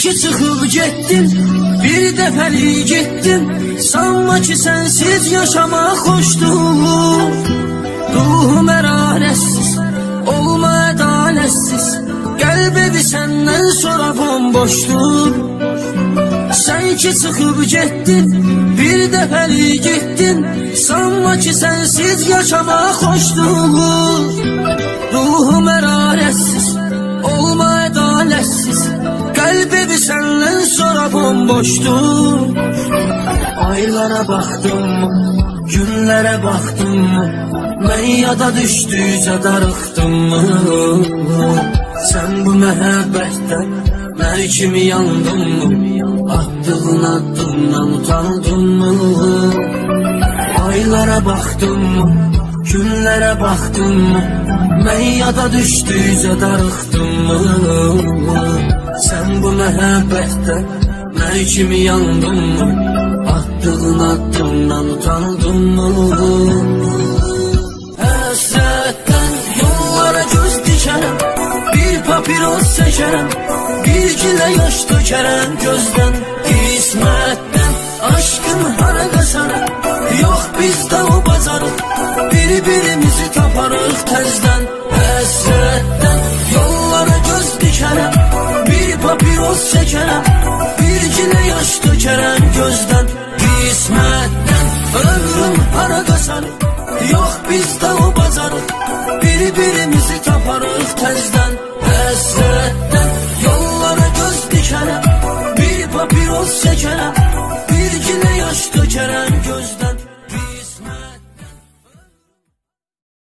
ki çıxıb getdin, bir dəfəlik getdin. Sanma ki sənsiz yaşamaq xoşdur. Ruhum ərarətsiz, olma ədalətsiz. Qəlb evi səndən sonra bomboşdur. Sən ki çıxıb getdin, bir dəfəlik getdin. Sanma ki sənsiz yaşamaq xoşdur. Ruhum ərarətsiz, olma ədalətsiz. Qəlb evi səndən sonra bomboşdur. Aylara baxdım mı, günlərə baxdım mı? Mən yada düşdükcə darıxdım mı? Sən bu məhəbbətdən nə kimi yandın mı? Attığın addımdan utandın mı? Aylara baxdım mı, günlərə baxdım mı? Mən yada düşdükcə darıxdım mı? Sən bu məhəbbətdən nə kimi yandın mı? Attığın addımdan utandın mı? Həsrətdən yollara göz dikərəm, bir papiros çəkərəm, bir gilə yaş tökərəm gözdən. Qismətdən aşkın hara qaçarıq, yox bizdə o bacarıq, bir-birimizi taparıq təzdən. Həsrətdən yollara göz dikərəm, bir papiros çəkərəm, bir gilə yaş tökərəm gözdən. Qismətdən ömrüm hara qaçarıq, yox bizdə o bacarıq, bir-birimizi taparıq təzdən. Həsrətdən